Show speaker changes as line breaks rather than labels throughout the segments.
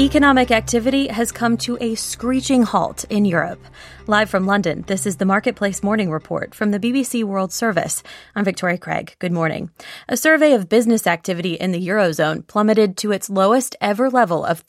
Economic activity has come to a screeching halt in Europe. Live from London, this is the Marketplace Morning Report from the BBC World Service. I'm Victoria Craig. Good morning. A survey of business activity in the Eurozone plummeted to its lowest ever level of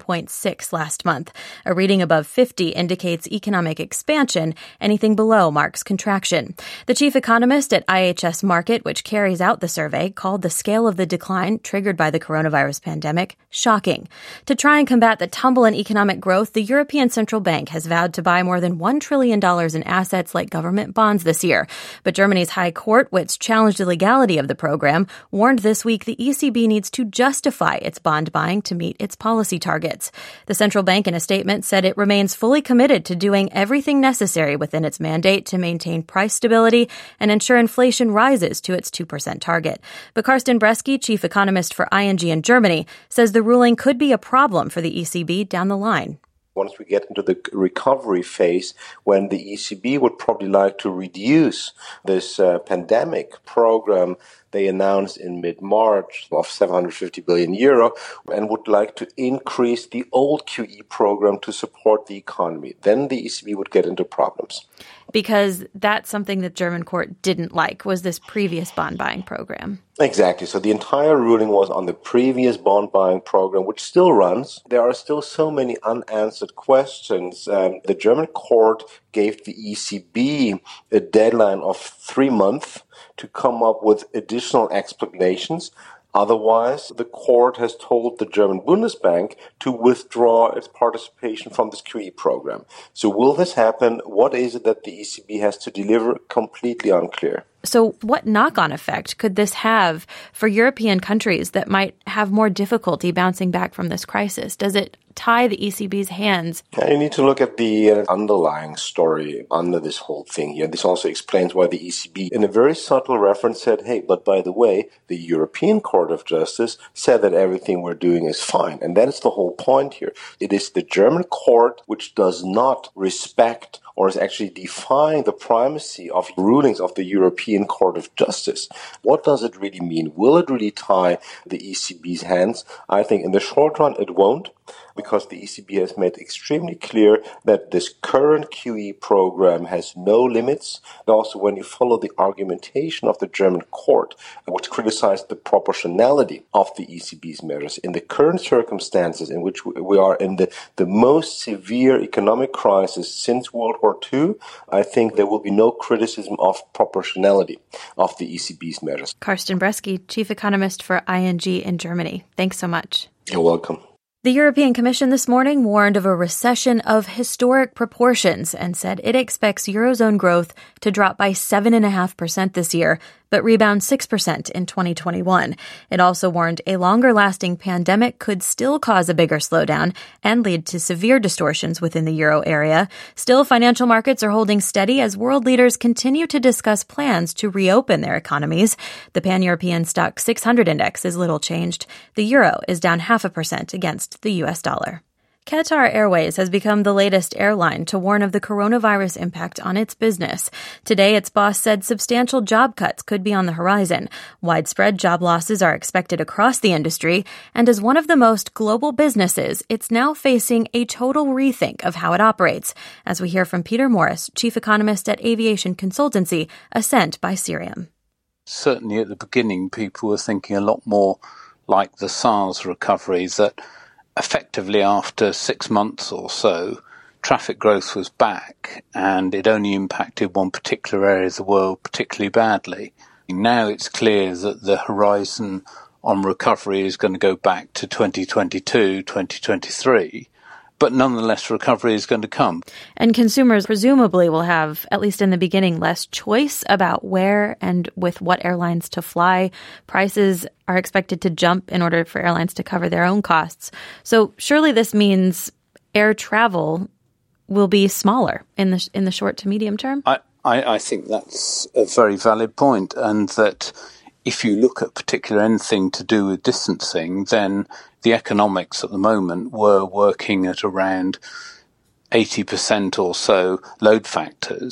13.6 last month. A reading above 50 indicates economic expansion. Anything below marks contraction. The chief economist at IHS Markit, which carries out the survey, called the scale of the decline triggered by the coronavirus pandemic shocking. To try and combat the tumble in economic growth, the European Central Bank has vowed to buy more than $1 trillion in assets like government bonds this year. But Germany's High Court, which challenged the legality of the program, warned this week the ECB needs to justify its bond buying to meet its policy targets. The central bank in a statement said it remains fully committed to doing everything necessary within its mandate to maintain price stability and ensure inflation rises to its 2% target. But Carsten Bresky, chief economist for ING in Germany, says the ruling could be a problem for the ECB down the line.
Once we get into the recovery phase, when the ECB would probably like to reduce this pandemic program they announced in mid-March of 750 billion euro and would like to increase the old QE program to support the economy, then the ECB would get into problems.
Because that's something that German court didn't like, was this previous bond buying program.
Exactly. So the entire ruling was on the previous bond buying program, which still runs. There are still so many unanswered questions. The German court gave the ECB a deadline of 3 months to come up with additional explanations. Otherwise, the court has told the German Bundesbank to withdraw its participation from this QE program. So will this happen? What is it that the ECB has to deliver? Completely unclear.
So what knock-on effect could this have for European countries that might have more difficulty bouncing back from this crisis? Does it tie the ECB's hands?
You need to look at the underlying story under this whole thing here. This also explains why the ECB, in a very subtle reference, said, hey, but by the way, the European Court of Justice said that everything we're doing is fine. And that is the whole point here. It is the German court which does not respect or is actually defying the primacy of rulings of the European Court of Justice. What does it really mean? Will it really tie the ECB's hands? I think in the short run it won't, because the ECB has made extremely clear that this current QE program has no limits. And also, when you follow the argumentation of the German court, which criticized the proportionality of the ECB's measures, in the current circumstances in which we are in the most severe economic crisis since World War II, I think there will be no criticism of proportionality of the ECB's measures.
Carsten Bresky, chief economist for ING in Germany. Thanks so much.
You're welcome.
The European Commission this morning warned of a recession of historic proportions and said it expects Eurozone growth to drop by 7.5% this year, but rebound 6% in 2021. It also warned a longer-lasting pandemic could still cause a bigger slowdown and lead to severe distortions within the euro area. Still, financial markets are holding steady as world leaders continue to discuss plans to reopen their economies. The Pan-European Stock 600 index is little changed. The euro is down 0.5% against the U.S. dollar. Qatar Airways has become the latest airline to warn of the coronavirus impact on its business. Today, its boss said substantial job cuts could be on the horizon. Widespread job losses are expected across the industry, and as one of the most global businesses, it's now facing a total rethink of how it operates, as we hear from Peter Morris, chief economist at aviation consultancy Ascent by Cirium.
Certainly at the beginning, people were thinking a lot more like the SARS recovery, that effectively after 6 months or so, traffic growth was back and it only impacted one particular area of the world particularly badly. Now it's clear that the horizon on recovery is going to go back to 2022, 2023. But nonetheless, recovery is going to come.
And consumers presumably will have, at least in the beginning, less choice about where and with what airlines to fly. Prices are expected to jump in order for airlines to cover their own costs. So surely this means air travel will be smaller in the short to medium term?
I think that's a very valid point, and that if you look at particular anything to do with distancing, then the economics at the moment were working at around 80% or so load factors.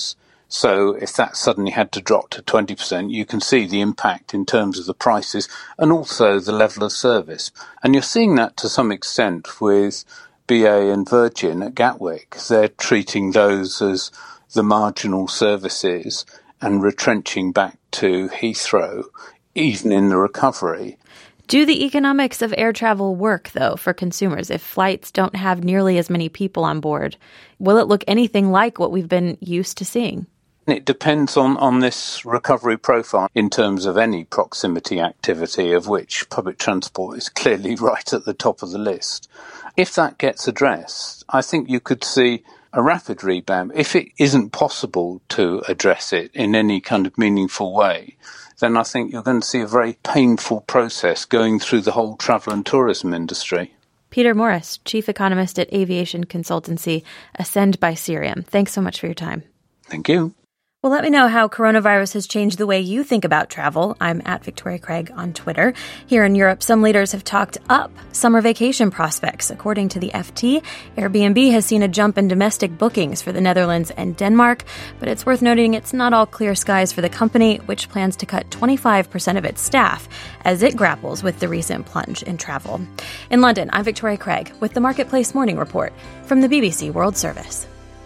So if that suddenly had to drop to 20%, you can see the impact in terms of the prices and also the level of service. And you're seeing that to some extent with BA and Virgin at Gatwick. They're treating those as the marginal services and retrenching back to Heathrow, even in the recovery.
Do the economics of air travel work, though, for consumers if flights don't have nearly as many people on board? Will it look anything like what we've been used to seeing?
It depends on this recovery profile in terms of any proximity activity, of which public transport is clearly right at the top of the list. If that gets addressed, I think you could see a rapid rebound. If it isn't possible to address it in any kind of meaningful way, then I think you're going to see a very painful process going through the whole travel and tourism industry.
Peter Morris, Chief Economist at aviation consultancy Ascend by Cirium. Thanks so much for your time.
Thank you.
Well, let me know how coronavirus has changed the way you think about travel. I'm at Victoria Craig on Twitter. Here in Europe, some leaders have talked up summer vacation prospects. According to the FT, Airbnb has seen a jump in domestic bookings for the Netherlands and Denmark, but it's worth noting it's not all clear skies for the company, which plans to cut 25% of its staff as it grapples with the recent plunge in travel. In London, I'm Victoria Craig with the Marketplace Morning Report from the BBC World Service.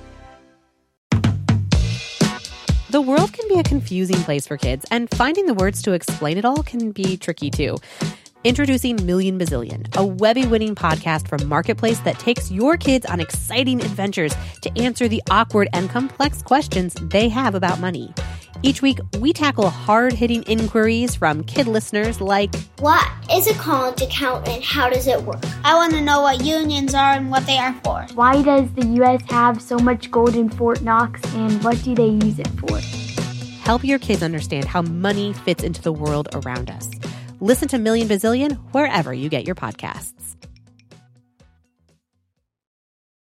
The world can be a confusing place for kids, and finding the words to explain it all can be tricky too. Introducing Million Bazillion, a Webby-winning podcast from Marketplace that takes your kids on exciting adventures to answer the awkward and complex questions they have about money. Each week, we tackle hard-hitting inquiries from kid listeners like,
what is a college account and how does it work?
I want to know what unions are and what they are for.
Why does the U.S. have so much gold in Fort Knox and what do they use it for?
Help your kids understand how money fits into the world around us. Listen to Million Bazillion wherever you get your podcasts.